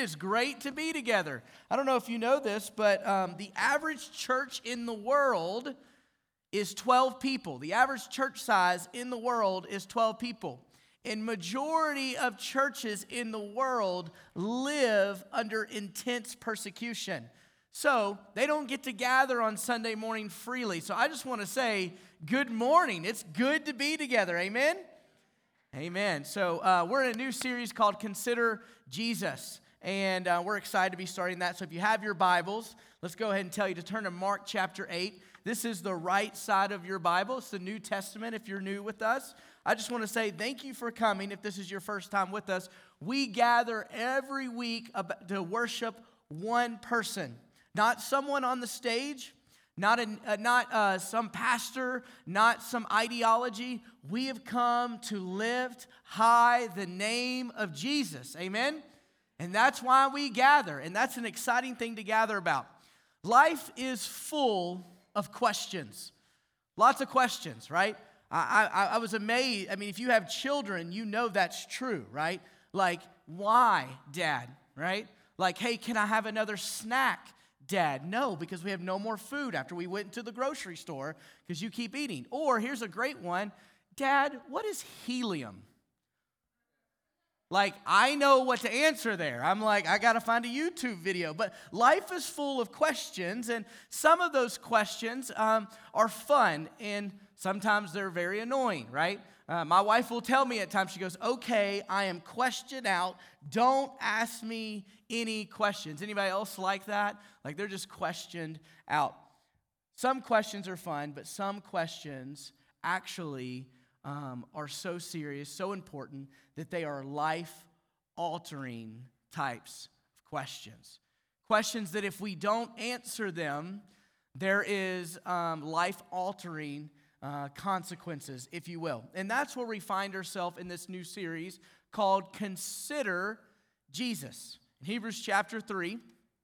is great to be together. I don't know if you know this, but the average church in the world is 12 people. The average church size in the world is 12 people. And majority of churches in the world live under intense persecution. So they don't get to gather on Sunday morning freely. So I just want to say good morning. It's good to be together. Amen? Amen. So we're in a new series called Consider Jesus. And we're excited to be starting that. So if you have your Bibles, let's go ahead and tell you to turn to Mark chapter 8. This is the right side of your Bible. It's the New Testament if you're new with us. I just want to say thank you for coming if this is your first time with us. We gather every week to worship one person. Not someone on the stage, not some pastor, not some ideology. We have come to lift high the name of Jesus. Amen? And that's why we gather. And that's an exciting thing to gather about. Life is full of questions. Lots of questions, right? I was amazed. I mean, if you have children, you know that's true, right? Like, why, Dad, right? Like, hey, can I have another snack, Dad? No, because we have no more food after we went to the grocery store because you keep eating. Or here's a great one. Dad, what is helium? Like, I know what to answer there. I'm like, I got to find a YouTube video. But life is full of questions, and some of those questions are fun, and sometimes they're very annoying, right? My wife will tell me at times, she goes, okay, I am questioned out. Don't ask me any questions. Anybody else like that? Like they're just questioned out. Some questions are fun, but some questions actually are so serious, so important, that they are life-altering types of questions. Questions that if we don't answer them, there is life-altering consequences, if you will. And that's where we find ourselves in this new series called Consider Jesus. In Hebrews chapter 3,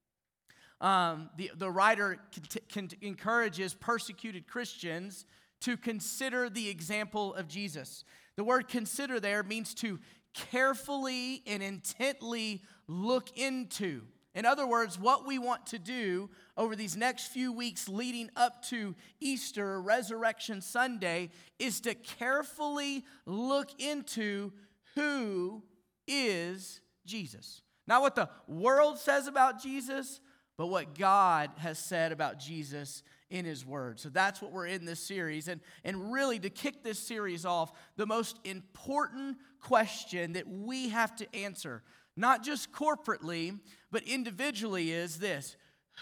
the writer encourages persecuted Christians to consider the example of Jesus. The word consider there means to carefully and intently look into. In other words, what we want to do over these next few weeks leading up to Easter, Resurrection Sunday, is to carefully look into who is Jesus. Not what the world says about Jesus, but what God has said about Jesus in His Word. So that's what we're in this series. And really, to kick this series off, the most important question that we have to answer, not just corporately, but individually, is this: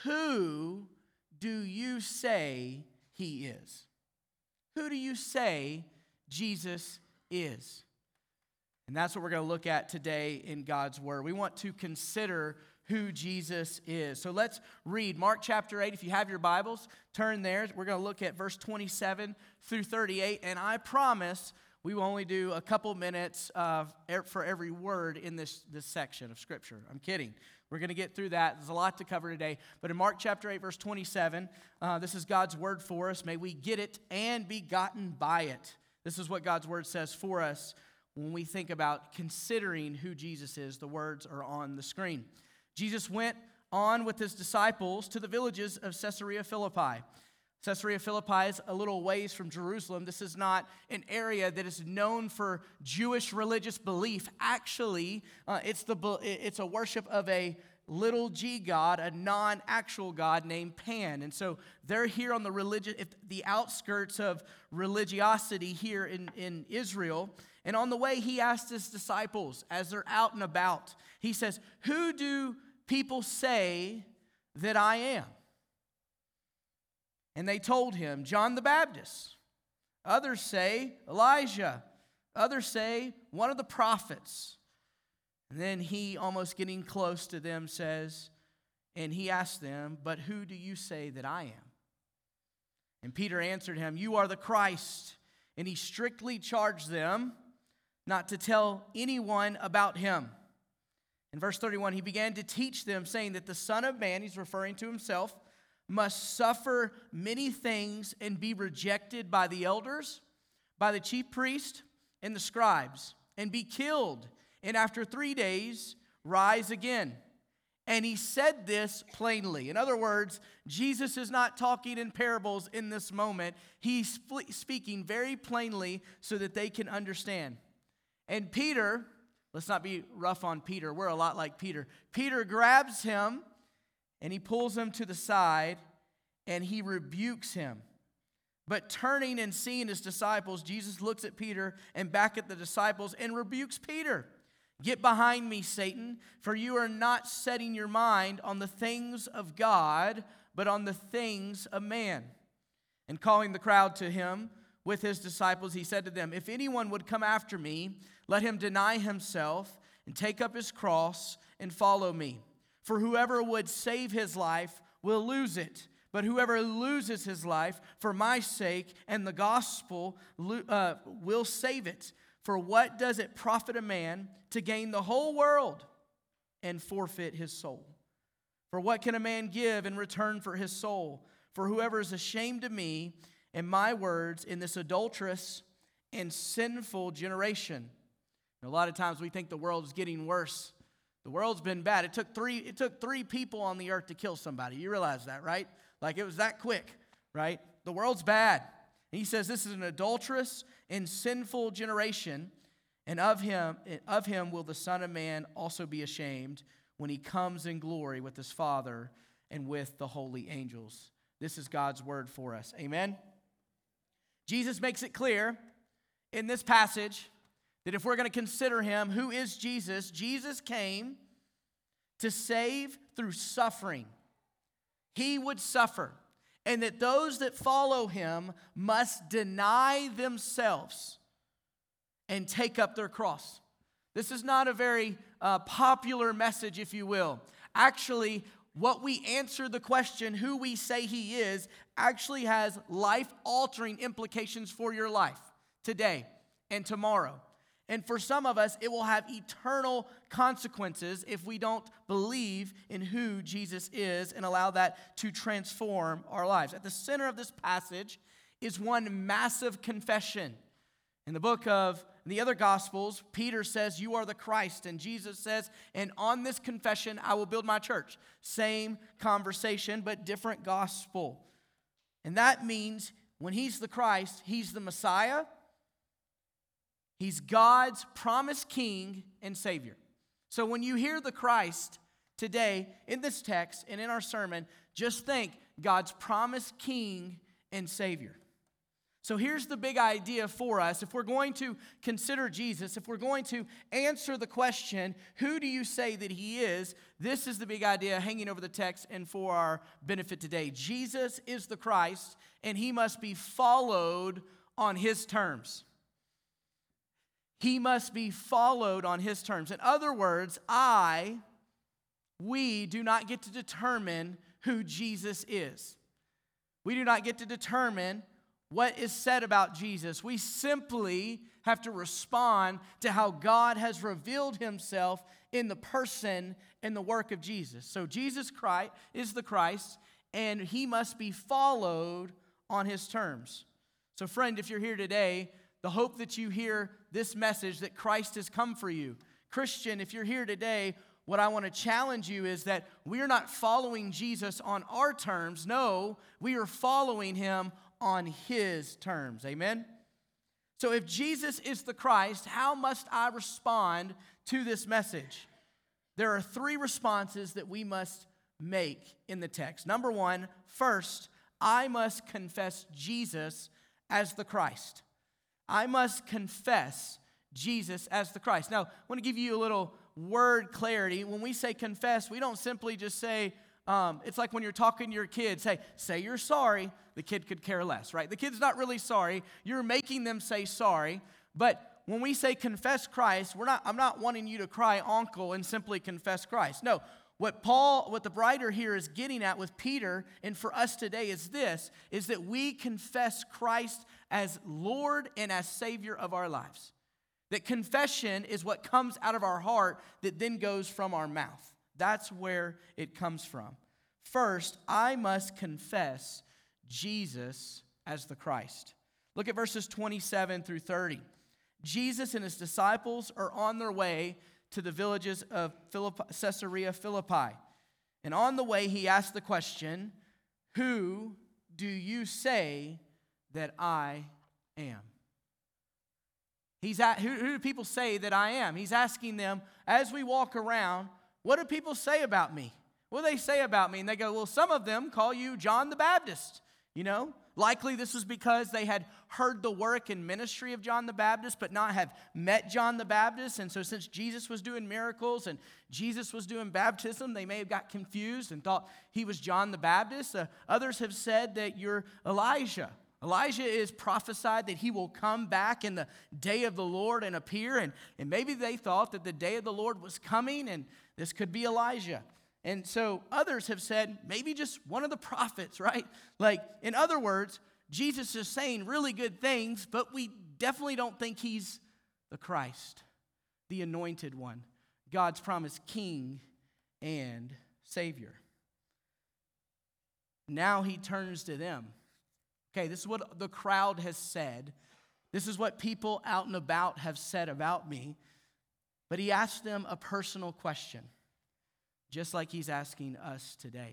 who do you say He is? Who do you say Jesus is? And that's what we're going to look at today in God's Word. We want to consider who Jesus is. So let's read Mark chapter 8. If you have your Bibles, turn there. We're going to look at verse 27 through 38. And I promise we will only do a couple minutes for every word in this section of Scripture. I'm kidding. We're going to get through that. There's a lot to cover today. But in Mark chapter 8, verse 27, this is God's Word for us. May we get it and be gotten by it. This is what God's Word says for us when we think about considering who Jesus is. The words are on the screen. Jesus went on with His disciples to the villages of Caesarea Philippi. Caesarea Philippi is a little ways from Jerusalem. This is not an area that is known for Jewish religious belief. Actually, it's a worship of a little g god, a non-actual god named Pan. And so they're here on the outskirts of religiosity here in Israel. And on the way, He asked His disciples, as they're out and about, He says, who do people say that I am? And they told Him, John the Baptist. Others say Elijah. Others say one of the prophets. And then He, almost getting close to them, says, and He asked them, but who do you say that I am? And Peter answered Him, you are the Christ. And He strictly charged them not to tell anyone about Him. In verse 31, He began to teach them, saying that the Son of Man, He's referring to Himself, must suffer many things and be rejected by the elders, by the chief priests and the scribes, and be killed, and after 3 days rise again. And he said this plainly. In other words, Jesus is not talking in parables in this moment. He's speaking very plainly so that they can understand. And Peter, let's not be rough on Peter. We're a lot like Peter. Peter grabs him and he pulls him to the side and he rebukes him. But turning and seeing his disciples, Jesus looks at Peter and back at the disciples and rebukes Peter. Get behind me, Satan, for you are not setting your mind on the things of God, but on the things of man. And calling the crowd to him with his disciples, he said to them, if anyone would come after me, let him deny himself and take up his cross and follow me. For whoever would save his life will lose it. But whoever loses his life for my sake and the gospel will save it. For what does it profit a man to gain the whole world and forfeit his soul? For what can a man give in return for his soul? For whoever is ashamed of me and my words in this adulterous and sinful generation. And a lot of times we think the world is getting worse. The world's been bad. It took three people on the earth to kill somebody. You realize that, right? Like it was that quick, right? The world's bad. And he says this is an adulterous and sinful generation, and of him will the Son of Man also be ashamed when he comes in glory with his Father and with the holy angels. This is God's word for us. Amen? Jesus makes it clear in this passage that if we're going to consider him, who is Jesus? Jesus came to save through suffering. He would suffer. And that those that follow him must deny themselves and take up their cross. This is not a very popular message, if you will. Actually, what we answer the question, who we say he is, actually has life-altering implications for your life today and tomorrow. And for some of us, it will have eternal consequences if we don't believe in who Jesus is and allow that to transform our lives. At the center of this passage is one massive confession. In the other Gospels, Peter says, you are the Christ. And Jesus says, and on this confession, I will build my church. Same conversation, but different gospel. And that means when he's the Christ, he's the Messiah. He's God's promised king and savior. So when you hear the Christ today in this text and in our sermon, just think God's promised king and savior. So here's the big idea for us. If we're going to consider Jesus, if we're going to answer the question, who do you say that he is? This is the big idea hanging over the text and for our benefit today. Jesus is the Christ, and he must be followed on his terms. He must be followed on his terms. In other words, we do not get to determine who Jesus is. We do not get to determine what is said about Jesus. We simply have to respond to how God has revealed himself in the person and the work of Jesus. So Jesus Christ is the Christ, and he must be followed on his terms. So friend, if you're here today, the hope that you hear this message that Christ has come for you. Christian, if you're here today, what I want to challenge you is that we are not following Jesus on our terms. No, we are following him on his terms. Amen? So if Jesus is the Christ, how must I respond to this message? There are three responses that we must make in the text. Number one, first, I must confess Jesus as the Christ. I must confess Jesus as the Christ. Now, I want to give you a little word clarity. When we say confess, we don't simply just say, it's like when you're talking to your kids, say you're sorry. The kid could care less, right? The kid's not really sorry. You're making them say sorry. But when we say confess Christ, I'm not wanting you to cry uncle and simply confess Christ. No, what the writer here is getting at with Peter and for us today is that we confess Christ as Lord and as Savior of our lives. That confession is what comes out of our heart that then goes from our mouth. That's where it comes from. First, I must confess Jesus as the Christ. Look at verses 27 through 30. Jesus and his disciples are on their way to the villages of Caesarea Philippi. And on the way, he asked the question, who do you say that I am? Who do people say that I am? He's asking them, as we walk around, what do people say about me? What do they say about me? And they go, well, some of them call you John the Baptist, Likely this was because they had heard the work and ministry of John the Baptist, but not have met John the Baptist. And so since Jesus was doing miracles and Jesus was doing baptism, they may have got confused and thought he was John the Baptist. Others have said that you're Elijah. Elijah is prophesied that he will come back in the day of the Lord and appear. And maybe they thought that the day of the Lord was coming and this could be Elijah. And so others have said maybe just one of the prophets, right? Like, in other words, Jesus is saying really good things, but we definitely don't think he's the Christ, the anointed one, God's promised king and savior. Now he turns to them. Okay, this is what the crowd has said. This is what people out and about have said about me. But he asked them a personal question, just like he's asking us today.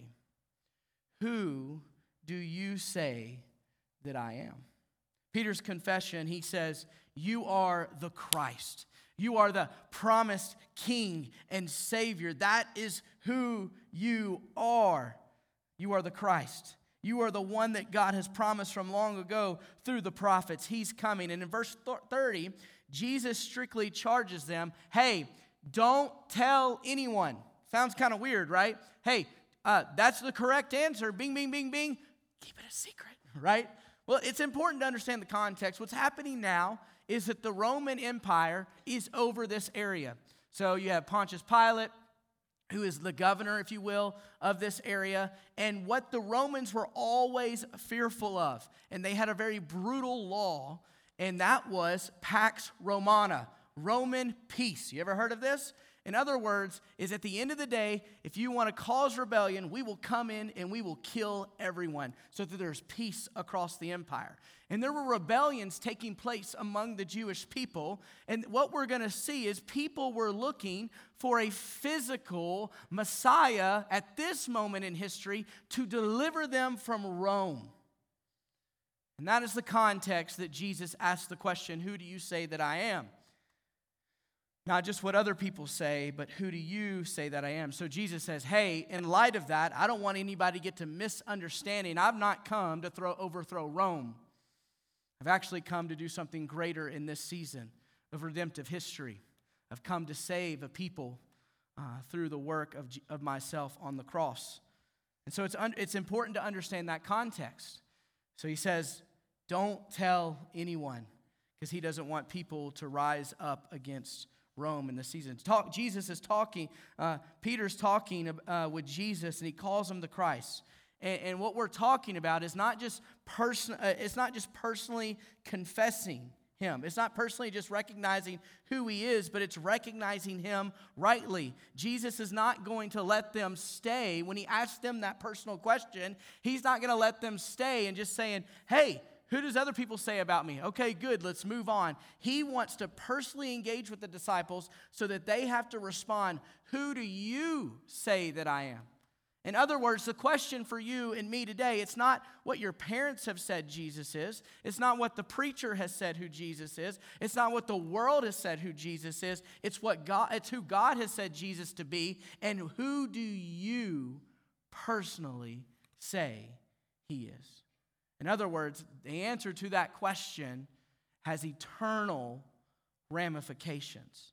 Who do you say that I am? Peter's confession, he says, you are the Christ. You are the promised King and Savior. That is who you are. You are the Christ. You are the one that God has promised from long ago through the prophets. He's coming. And in verse 30, Jesus strictly charges them, hey, don't tell anyone. Sounds kind of weird, right? Hey, that's the correct answer. Bing, bing, bing, bing. Keep it a secret, right? Well, it's important to understand the context. What's happening now is that the Roman Empire is over this area. So you have Pontius Pilate, who is the governor, if you will, of this area, and what the Romans were always fearful of. And they had a very brutal law, and that was Pax Romana, Roman peace. You ever heard of this? In other words, is at the end of the day, if you want to cause rebellion, we will come in and we will kill everyone so that there's peace across the empire. And there were rebellions taking place among the Jewish people. And what we're going to see is people were looking for a physical Messiah at this moment in history to deliver them from Rome. And that is the context that Jesus asked the question, who do you say that I am? Not just what other people say, but who do you say that I am? So Jesus says, hey, in light of that, I don't want anybody to get to misunderstanding. I've not come to overthrow Rome. I've actually come to do something greater in this season of redemptive history. I've come to save a people through the work of myself on the cross. And so it's important to understand that context. So he says, don't tell anyone, because he doesn't want people to rise up against Rome in the season. Jesus is talking, Peter's talking with Jesus, and he calls him the Christ. And what we're talking about is not just it's not just personally confessing him. It's not personally just recognizing who he is, but it's recognizing him rightly. Jesus is not going to let them stay. When he asks them that personal question, he's not going to let them stay and just saying, hey, who does other people say about me? Okay, good, let's move on. He wants to personally engage with the disciples so that they have to respond, who do you say that I am? In other words, the question for you and me today, it's not what your parents have said Jesus is. It's not what the preacher has said who Jesus is. It's not what the world has said who Jesus is. It's who God has said Jesus to be. And who do you personally say he is? In other words, the answer to that question has eternal ramifications.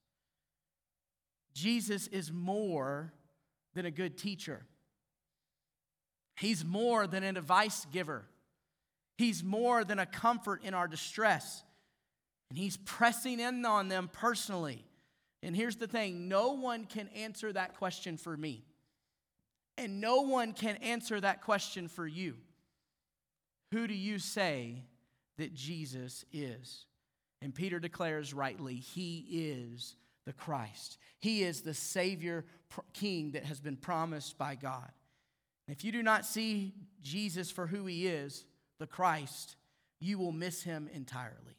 Jesus is more than a good teacher. He's more than an advice giver. He's more than a comfort in our distress. And he's pressing in on them personally. And here's the thing, no one can answer that question for me. And no one can answer that question for you. Who do you say that Jesus is? And Peter declares rightly, he is the Christ. He is the Savior King that has been promised by God. If you do not see Jesus for who he is, the Christ, you will miss him entirely.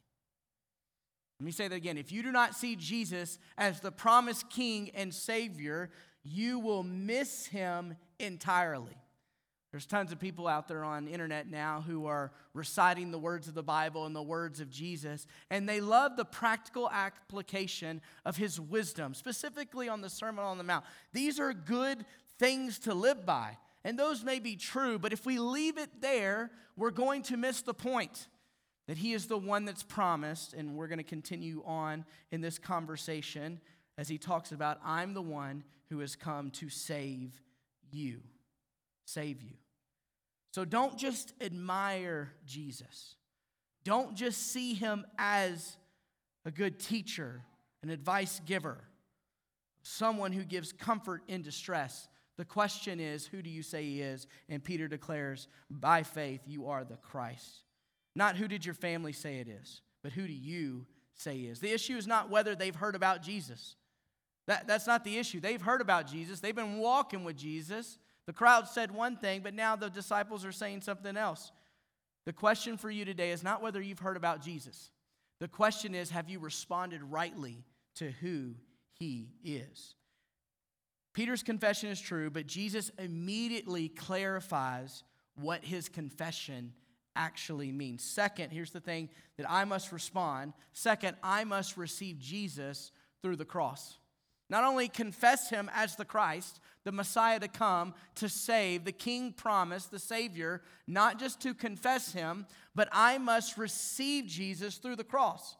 Let me say that again. If you do not see Jesus as the promised King and Savior, you will miss him entirely. There's tons of people out there on the internet now who are reciting the words of the Bible and the words of Jesus, and they love the practical application of his wisdom, specifically on the Sermon on the Mount. These are good things to live by, and those may be true, but if we leave it there, we're going to miss the point that he is the one that's promised, and we're going to continue on in this conversation as he talks about, I'm the one who has come to save you. Save you. So don't just admire Jesus. Don't just see him as a good teacher, an advice giver, someone who gives comfort in distress. The question is, who do you say he is? And Peter declares, by faith, you are the Christ. Not who did your family say it is, but who do you say he is? The issue is not whether they've heard about Jesus. That's not the issue. They've heard about Jesus. They've been walking with Jesus. The crowd said one thing, but now the disciples are saying something else. The question for you today is not whether you've heard about Jesus. The question is, have you responded rightly to who he is? Peter's confession is true, but Jesus immediately clarifies what his confession actually means. Second, here's the thing that I must respond. Second, I must receive Jesus through the cross. Not only confess him as the Christ, the Messiah to come to save, the King promised, the Savior, not just to confess him, but I must receive Jesus through the cross.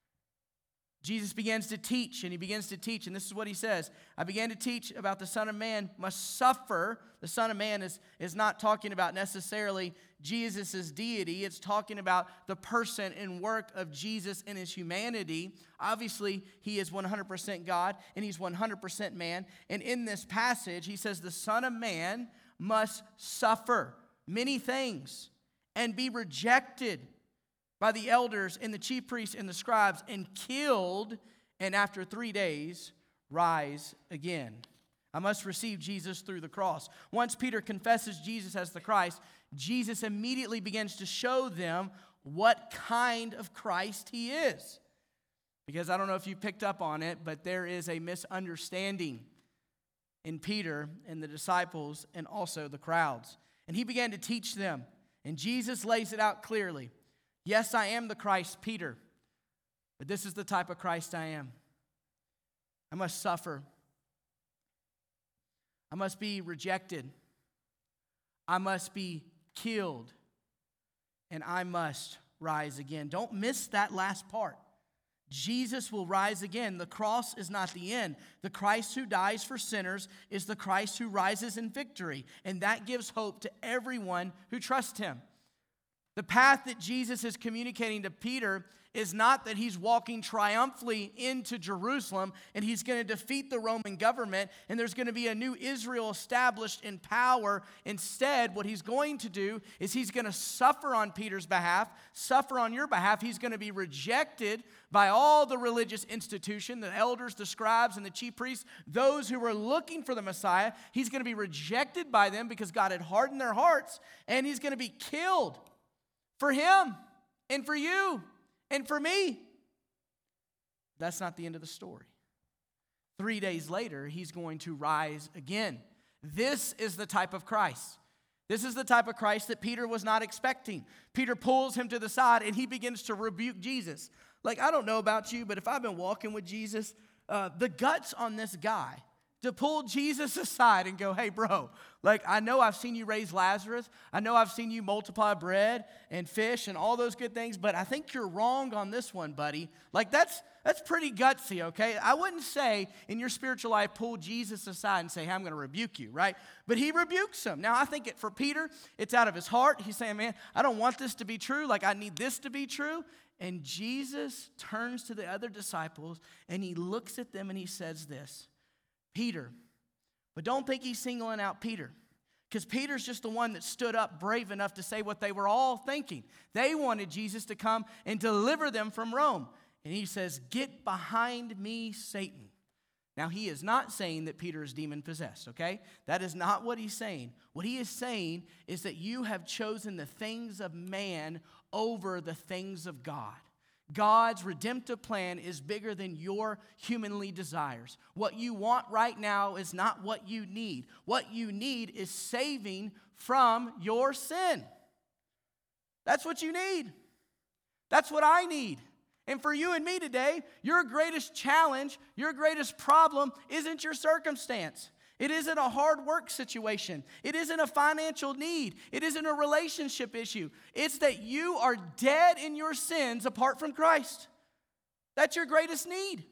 Jesus begins to teach, and he begins to teach, and this is what he says. I began to teach about the Son of Man must suffer. The Son of Man is not talking about necessarily Jesus' deity. It's talking about the person and work of Jesus in his humanity. Obviously, he is 100% God, and he's 100% man. And in this passage, he says the Son of Man must suffer many things and be rejected by the elders and the chief priests and the scribes and killed, and after 3 days, rise again. I must receive Jesus through the cross. Once Peter confesses Jesus as the Christ, Jesus immediately begins to show them what kind of Christ he is. Because I don't know if you picked up on it, but there is a misunderstanding in Peter and the disciples and also the crowds. And he began to teach them, and Jesus lays it out clearly. Yes, I am the Christ, Peter, but this is the type of Christ I am. I must suffer. I must be rejected. I must be killed. And I must rise again. Don't miss that last part. Jesus will rise again. The cross is not the end. The Christ who dies for sinners is the Christ who rises in victory. And that gives hope to everyone who trusts him. The path that Jesus is communicating to Peter is not that he's walking triumphantly into Jerusalem and he's going to defeat the Roman government and there's going to be a new Israel established in power. Instead, what he's going to do is he's going to suffer on Peter's behalf, suffer on your behalf. He's going to be rejected by all the religious institution, the elders, the scribes, and the chief priests, those who were looking for the Messiah. He's going to be rejected by them because God had hardened their hearts, and he's going to be killed for him and for you and for me. That's not the end of the story. 3 days later, he's going to rise again. This is the type of Christ. This is the type of Christ that Peter was not expecting. Peter pulls him to the side and he begins to rebuke Jesus. Like, I don't know about you, but if I've been walking with Jesus, the guts on this guy to pull Jesus aside and go, hey, bro, like, I know I've seen you raise Lazarus. I know I've seen you multiply bread and fish and all those good things, but I think you're wrong on this one, buddy. Like, that's pretty gutsy, okay? I wouldn't say in your spiritual life, pull Jesus aside and say, hey, I'm going to rebuke you, right? But he rebukes him. Now, I think for Peter, it's out of his heart. He's saying, man, I don't want this to be true. Like, I need this to be true. And Jesus turns to the other disciples and he looks at them and he says this, Peter. But don't think he's singling out Peter, because Peter's just the one that stood up brave enough to say what they were all thinking. They wanted Jesus to come and deliver them from Rome. And he says, get behind me, Satan. Now, he is not saying that Peter is demon-possessed, okay? That is not what he's saying. What he is saying is that you have chosen the things of man over the things of God. God's redemptive plan is bigger than your humanly desires. What you want right now is not what you need. What you need is saving from your sin. That's what you need. That's what I need. And for you and me today, your greatest challenge, your greatest problem isn't your circumstance. It isn't a hard work situation. It isn't a financial need. It isn't a relationship issue. It's that you are dead in your sins apart from Christ. That's your greatest need.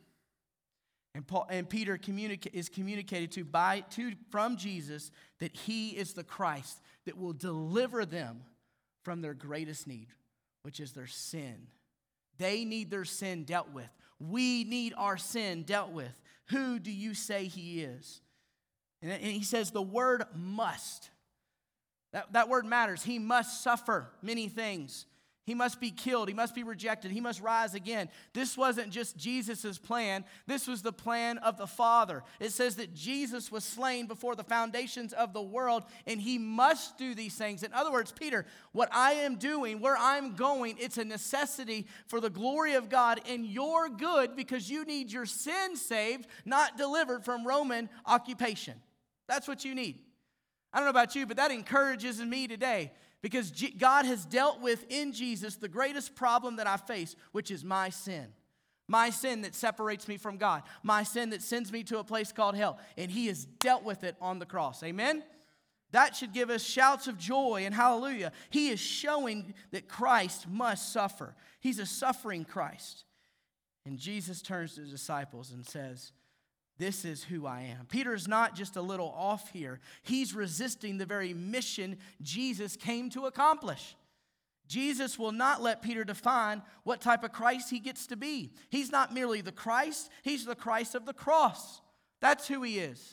And Peter is communicated from Jesus that he is the Christ that will deliver them from their greatest need, which is their sin. They need their sin dealt with. We need our sin dealt with. Who do you say he is? And he says the word must. That word matters. He must suffer many things. He must be killed. He must be rejected. He must rise again. This wasn't just Jesus' plan. This was the plan of the Father. It says that Jesus was slain before the foundations of the world, and he must do these things. In other words, Peter, what I am doing, where I'm going, it's a necessity for the glory of God and your good, because you need your sin saved, not delivered from Roman occupation. That's what you need. I don't know about you, but that encourages me today, because God has dealt with in Jesus the greatest problem that I face, which is my sin. My sin that separates me from God. My sin that sends me to a place called hell. And he has dealt with it on the cross. Amen? That should give us shouts of joy and hallelujah. He is showing that Christ must suffer. He's a suffering Christ. And Jesus turns to the disciples and says, this is who I am. Peter's not just a little off here. He's resisting the very mission Jesus came to accomplish. Jesus will not let Peter define what type of Christ he gets to be. He's not merely the Christ, he's the Christ of the cross. That's who he is.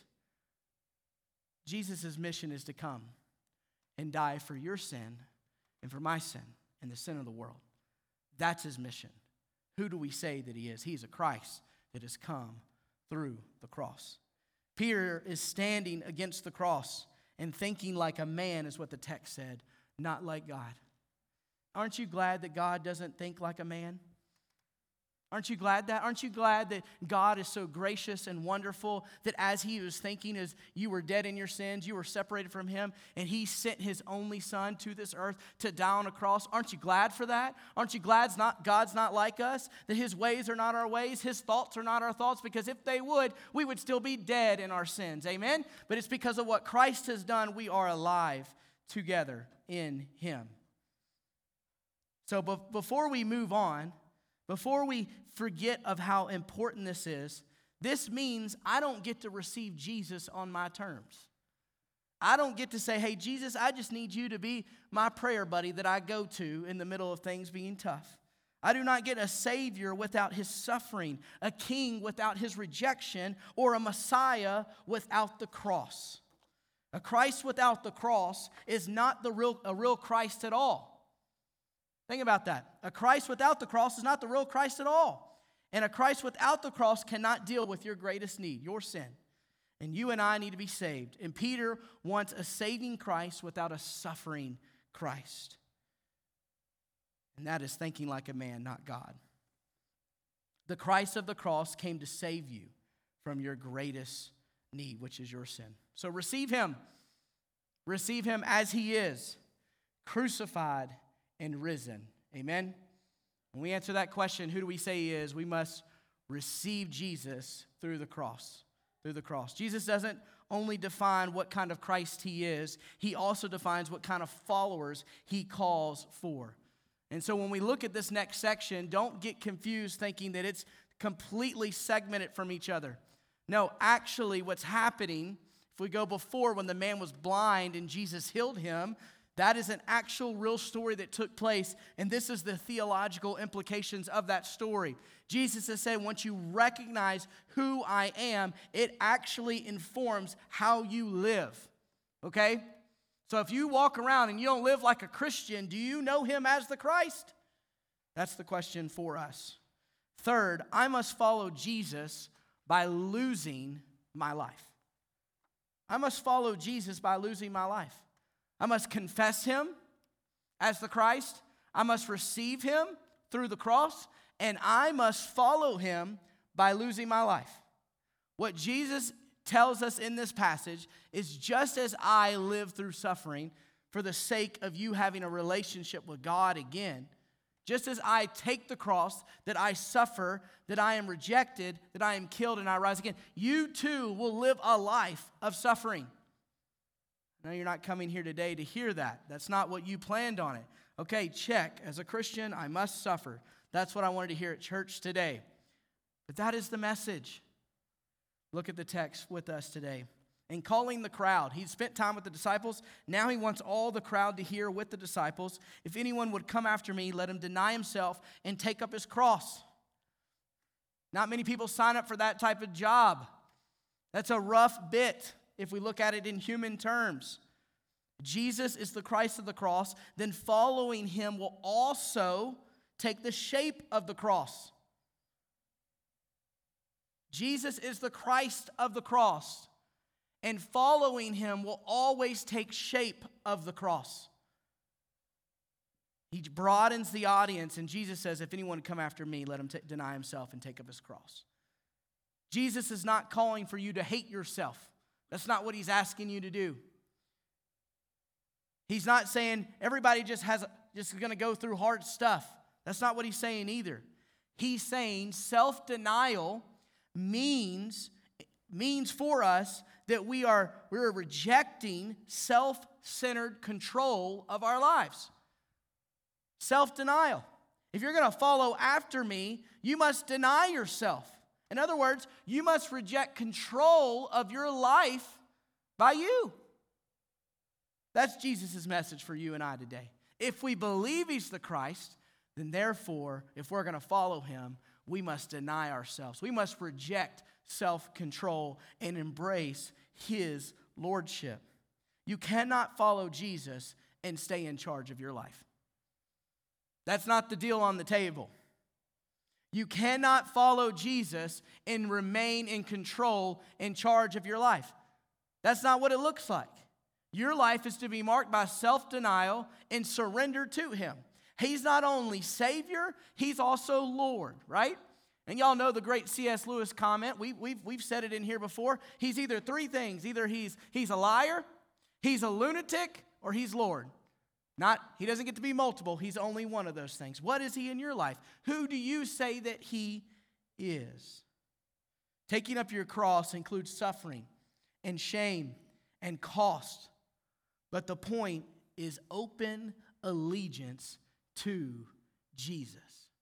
Jesus' mission is to come and die for your sin and for my sin and the sin of the world. That's his mission. Who do we say that he is? He's a Christ that has come through the cross. Peter is standing against the cross and thinking like a man, is what the text said, not like God. Aren't you glad that God doesn't think like a man? Aren't you glad that? Aren't you glad that God is so gracious and wonderful that as he was thinking, as you were dead in your sins, you were separated from him, and he sent his only son to this earth to die on a cross? Aren't you glad for that? Aren't you glad God's not like us, that his ways are not our ways, his thoughts are not our thoughts? Because if they would, we would still be dead in our sins. Amen? But it's because of what Christ has done, we are alive together in him. So before we move on, before we forget of how important this means I don't get to receive Jesus on my terms. I don't get to say, hey, Jesus, I just need you to be my prayer buddy that I go to in the middle of things being tough. I do not get a Savior without his suffering, a king without his rejection, or a Messiah without the cross. A Christ without the cross is not a real Christ at all. Think about that. A Christ without the cross is not the real Christ at all. And a Christ without the cross cannot deal with your greatest need, your sin. And you and I need to be saved. And Peter wants a saving Christ without a suffering Christ. And that is thinking like a man, not God. The Christ of the cross came to save you from your greatest need, which is your sin. So receive him. Receive him as he is, crucified and risen. Amen? When we answer that question, who do we say he is? We must receive Jesus through the cross. Through the cross. Jesus doesn't only define what kind of Christ he is, he also defines what kind of followers he calls for. And so when we look at this next section, don't get confused thinking that it's completely segmented from each other. No, actually what's happening, if we go before when the man was blind and Jesus healed him, that is an actual real story that took place, and this is the theological implications of that story. Jesus is saying, once you recognize who I am, it actually informs how you live, okay? So if you walk around and you don't live like a Christian, do you know him as the Christ? That's the question for us. Third, I must follow Jesus by losing my life. I must follow Jesus by losing my life. I must confess him as the Christ. I must receive him through the cross. and I must follow him by losing my life. What Jesus tells us in this passage is just as I live through suffering for the sake of you having a relationship with God again, just as I take the cross, that I suffer, that I am rejected, that I am killed, and I rise again, you too will live a life of suffering. Now, you're not coming here today to hear that. That's not what you planned on it. Okay, check. As a Christian, I must suffer. That's what I wanted to hear at church today. But that is the message. Look at the text with us today. And calling the crowd, he spent time with the disciples. Now he wants all the crowd to hear with the disciples. If anyone would come after me, let him deny himself and take up his cross. Not many people sign up for that type of job. That's a rough bit if we look at it in human terms. Jesus is the Christ of the cross, then following him will also take the shape of the cross. Jesus is the Christ of the cross, and following him will always take shape of the cross. He broadens the audience, and Jesus says, if anyone come after me, let him deny himself and take up his cross. Jesus is not calling for you to hate yourself. That's not what he's asking you to do. He's not saying everybody just going to go through hard stuff. That's not what he's saying either. He's saying self-denial means for us that we're rejecting self-centered control of our lives. Self-denial. If you're going to follow after me, you must deny yourself. In other words, you must reject control of your life by you. That's Jesus' message for you and I today. If we believe he's the Christ, then therefore, if we're going to follow him, we must deny ourselves. We must reject self-control and embrace his lordship. You cannot follow Jesus and stay in charge of your life. That's not the deal on the table. You cannot follow Jesus and remain in control, in charge of your life. That's not what it looks like. Your life is to be marked by self-denial and surrender to him. He's not only Savior, he's also Lord, right? And y'all know the great C.S. Lewis comment. We've said it in here before. He's either three things. Either he's a liar, he's a lunatic, or he's Lord. He doesn't get to be multiple. He's only one of those things. What is he in your life? Who do you say that he is? Taking up your cross includes suffering and shame and cost. But the point is open allegiance to Jesus.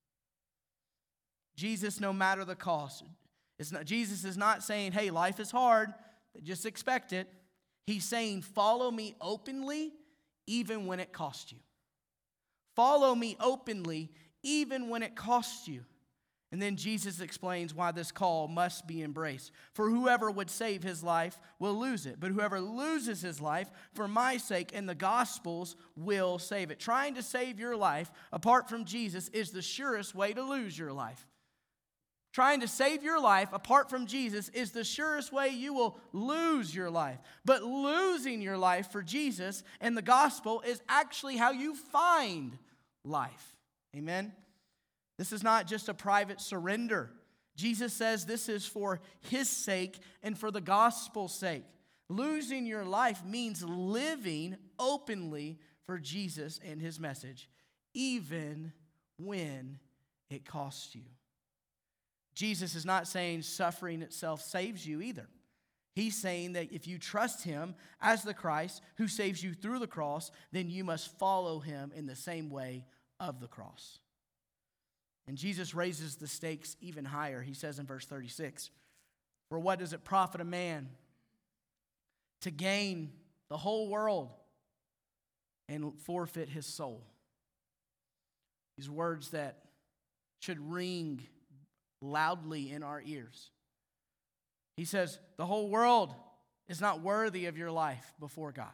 Jesus, no matter the cost. Jesus is not saying, hey, life is hard, just expect it. He's saying, follow me openly, even when it costs you. Follow me openly, even when it costs you. And then Jesus explains why this call must be embraced. For whoever would save his life will lose it. But whoever loses his life for my sake and the gospel's will save it. Trying to save your life apart from Jesus is the surest way to lose your life. Trying to save your life apart from Jesus is the surest way you will lose your life. But losing your life for Jesus and the gospel is actually how you find life. Amen? This is not just a private surrender. Jesus says this is for his sake and for the gospel's sake. Losing your life means living openly for Jesus and his message, even when it costs you. Jesus is not saying suffering itself saves you either. He's saying that if you trust him as the Christ who saves you through the cross, then you must follow him in the same way of the cross. And Jesus raises the stakes even higher. He says in verse 36, for what does it profit a man to gain the whole world and forfeit his soul? These words that should ring loudly in our ears. He says, the whole world is not worthy of your life before God.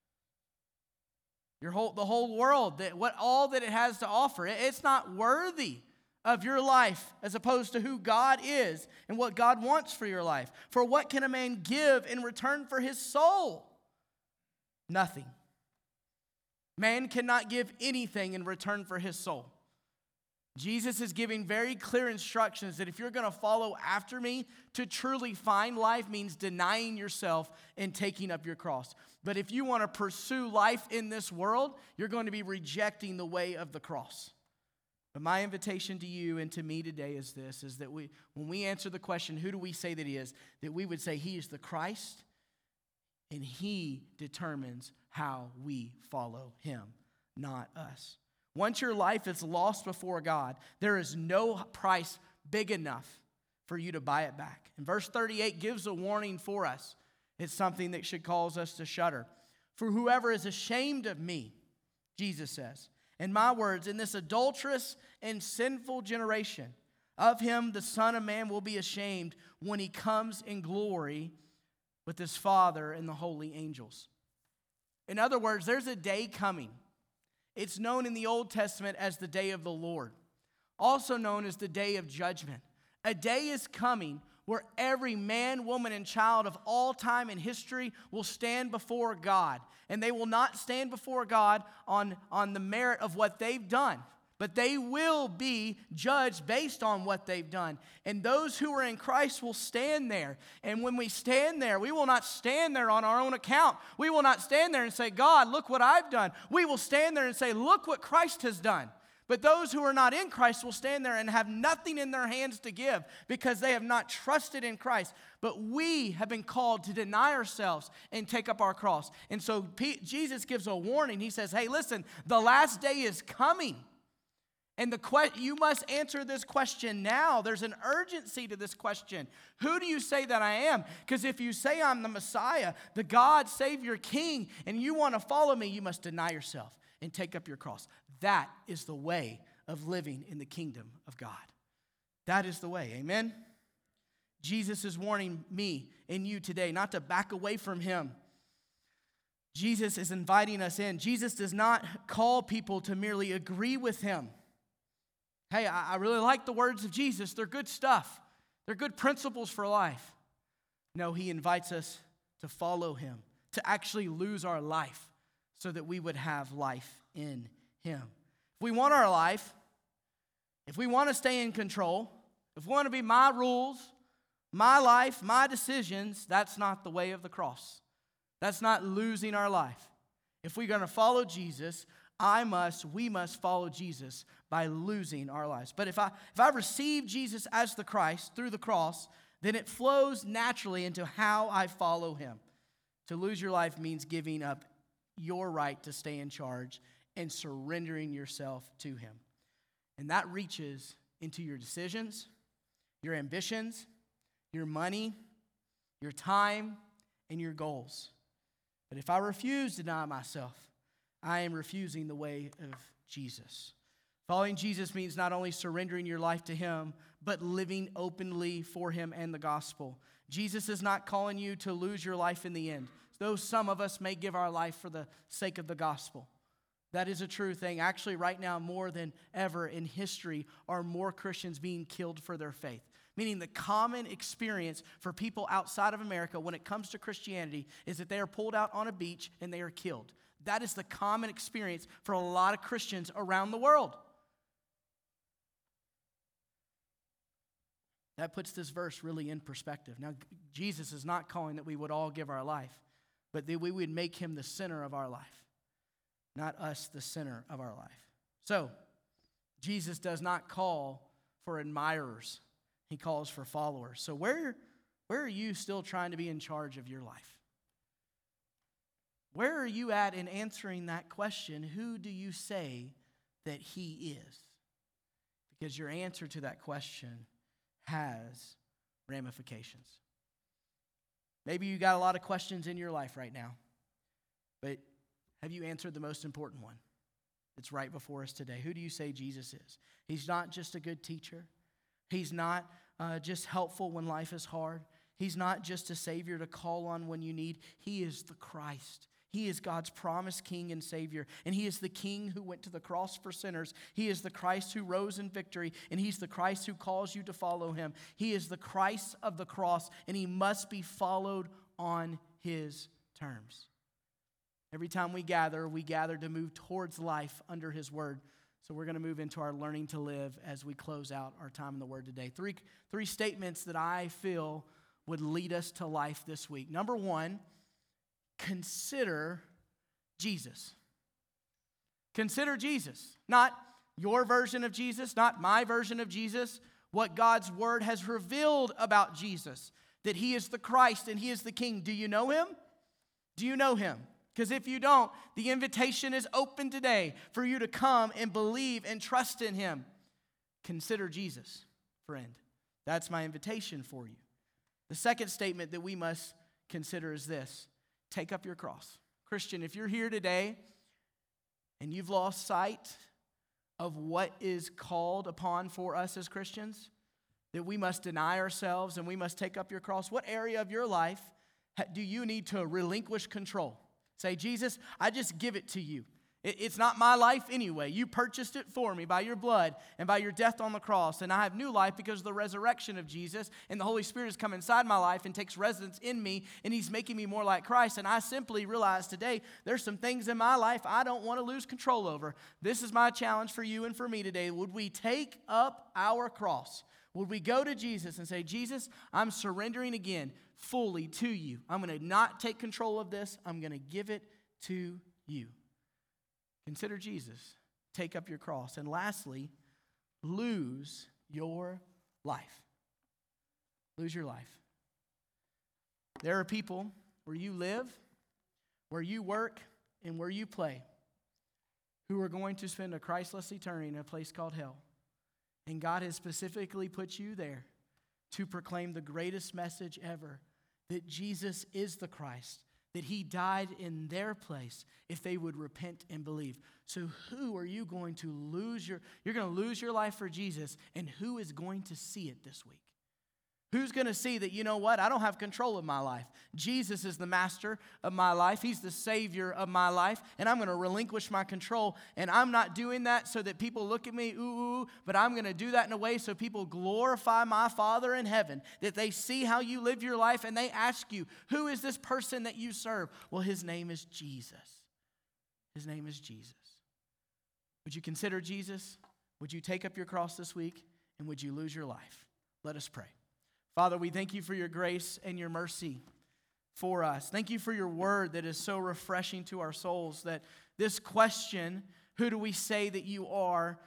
The whole world, all that it has to offer, it's not worthy of your life as opposed to who God is and what God wants for your life. For what can a man give in return for his soul? Nothing. Man cannot give anything in return for his soul. Jesus is giving very clear instructions that if you're going to follow after me, to truly find life means denying yourself and taking up your cross. But if you want to pursue life in this world, you're going to be rejecting the way of the cross. But my invitation to you and to me today is this, is that when we answer the question, who do we say that he is? That we would say he is the Christ, and he determines how we follow him, not us. Once your life is lost before God, there is no price big enough for you to buy it back. And verse 38 gives a warning for us. It's something that should cause us to shudder. For whoever is ashamed of me, Jesus says, and my words, in this adulterous and sinful generation, of him the Son of Man will be ashamed when he comes in glory with his Father and the holy angels. In other words, there's a day coming. It's known in the Old Testament as the day of the Lord, also known as the day of judgment. A day is coming where every man, woman, and child of all time and history will stand before God. And they will not stand before God on the merit of what they've done, but they will be judged based on what they've done. And those who are in Christ will stand there. And when we stand there, we will not stand there on our own account. We will not stand there and say, God, look what I've done. We will stand there and say, look what Christ has done. But those who are not in Christ will stand there and have nothing in their hands to give because they have not trusted in Christ. But we have been called to deny ourselves and take up our cross. And so Jesus gives a warning. He says, hey, listen, the last day is coming. And you must answer this question now. There's an urgency to this question. Who do you say that I am? Because if you say I'm the Messiah, the God, Savior, King, and you want to follow me, you must deny yourself and take up your cross. That is the way of living in the kingdom of God. That is the way. Amen? Jesus is warning me and you today not to back away from him. Jesus is inviting us in. Jesus does not call people to merely agree with him. Hey, I really like the words of Jesus. They're good stuff. They're good principles for life. No, he invites us to follow him, to actually lose our life so that we would have life in him. If we want our life, if we want to stay in control, if we want to be my rules, my life, my decisions, that's not the way of the cross. That's not losing our life. If we're going to follow Jesus, we must follow Jesus by losing our lives. But if I receive Jesus as the Christ through the cross, then it flows naturally into how I follow him. To lose your life means giving up your right to stay in charge and surrendering yourself to him. And that reaches into your decisions, your ambitions, your money, your time, and your goals. But if I refuse to deny myself, I am refusing the way of Jesus. Following Jesus means not only surrendering your life to him, but living openly for him and the gospel. Jesus is not calling you to lose your life in the end, though some of us may give our life for the sake of the gospel. That is a true thing. Actually, right now, more than ever in history, are more Christians being killed for their faith. Meaning the common experience for people outside of America when it comes to Christianity is that they are pulled out on a beach and they are killed. That is the common experience for a lot of Christians around the world. That puts this verse really in perspective. Now, Jesus is not calling that we would all give our life, but that we would make him the center of our life, not us the center of our life. So, Jesus does not call for admirers. He calls for followers. So where are you still trying to be in charge of your life? Where are you at in answering that question? Who do you say that he is? Because your answer to that question has ramifications. Maybe you got a lot of questions in your life right now, but have you answered the most important one? It's right before us today. Who do you say Jesus is? He's not just a good teacher. He's not just helpful when life is hard. He's not just a Savior to call on when you need. He is the Christ. He is God's promised King and Savior. And he is the King who went to the cross for sinners. He is the Christ who rose in victory. And he's the Christ who calls you to follow him. He is the Christ of the cross, and he must be followed on his terms. Every time we gather to move towards life under his word. So we're going to move into our learning to live as we close out our time in the Word today. Three statements that I feel would lead us to life this week. Number one, consider Jesus. Consider Jesus. Not your version of Jesus, not my version of Jesus. What God's Word has revealed about Jesus, that He is the Christ and He is the King. Do you know Him? Do you know Him? Because if you don't, the invitation is open today for you to come and believe and trust in Him. Consider Jesus, friend. That's my invitation for you. The second statement that we must consider is this: take up your cross. Christian, if you're here today and you've lost sight of what is called upon for us as Christians, that we must deny ourselves and we must take up your cross, what area of your life do you need to relinquish control? Say, Jesus, I just give it to you. It's not my life anyway. You purchased it for me by your blood and by your death on the cross. And I have new life because of the resurrection of Jesus. And the Holy Spirit has come inside my life and takes residence in me. And He's making me more like Christ. And I simply realize today there's some things in my life I don't want to lose control over. This is my challenge for you and for me today. Would we take up our cross? Would we go to Jesus and say, Jesus, I'm surrendering again fully to you. I'm going to not take control of this. I'm going to give it to you. Consider Jesus. Take up your cross. And lastly, lose your life. Lose your life. There are people where you live, where you work, and where you play who are going to spend a Christless eternity in a place called hell. And God has specifically put you there to proclaim the greatest message ever, that Jesus is the Christ, that He died in their place if they would repent and believe. So who are you going to lose you're going to lose your life for Jesus, and who is going to see it this week? Who's going to see that, you know what, I don't have control of my life. Jesus is the master of my life. He's the Savior of my life, and I'm going to relinquish my control. And I'm not doing that so that people look at me, ooh, but I'm going to do that in a way so people glorify my Father in heaven, that they see how you live your life and they ask you, who is this person that you serve? Well, His name is Jesus. His name is Jesus. Would you consider Jesus? Would you take up your cross this week? And would you lose your life? Let us pray. Father, we thank you for your grace and your mercy for us. Thank you for your word that is so refreshing to our souls, that this question, who do we say that you are,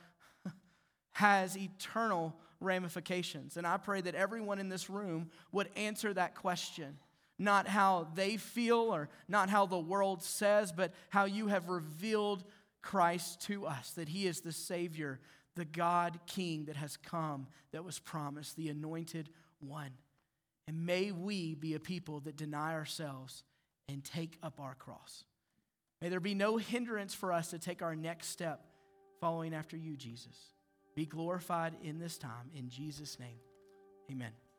has eternal ramifications. And I pray that everyone in this room would answer that question, not how they feel or not how the world says, but how you have revealed Christ to us, that He is the Savior, the God King that has come, that was promised, the anointed one. And may we be a people that deny ourselves and take up our cross. May there be no hindrance for us to take our next step following after you, Jesus. Be glorified in this time. In Jesus' name, amen.